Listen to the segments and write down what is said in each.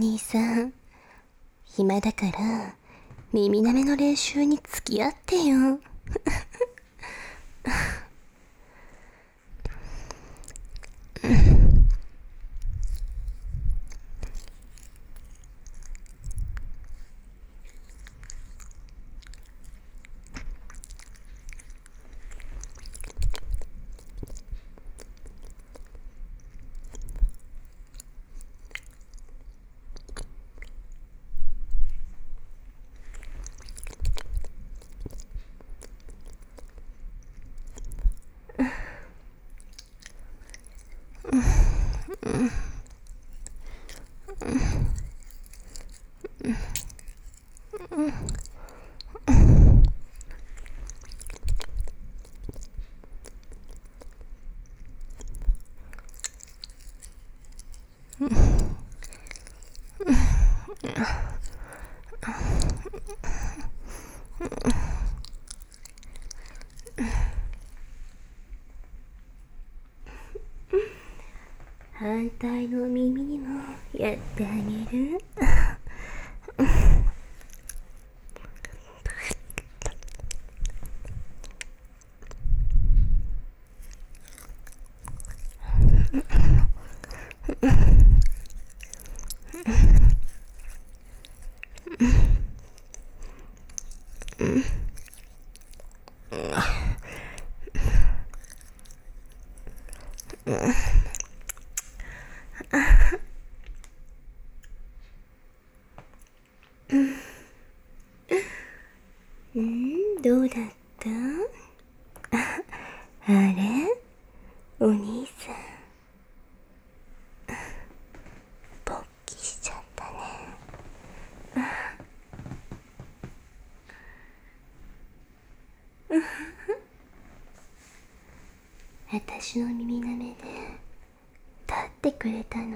兄さん、暇だから耳なめの練習に付き合ってよ。反対の耳にもやってあげる。どうだった？あれ？お兄さん、勃起しちゃったね。私の耳なめで立ってくれたの？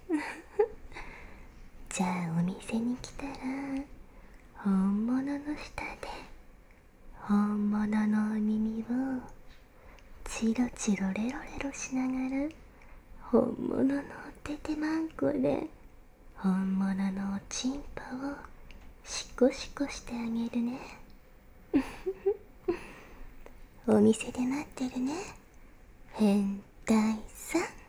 じゃあお店に来たら本物の舌で本物のお耳をチロチロレロレロしながら、本物のおててまんこで本物のおちんぽをシコシコしてあげるね。お店で待ってるね、変態さん。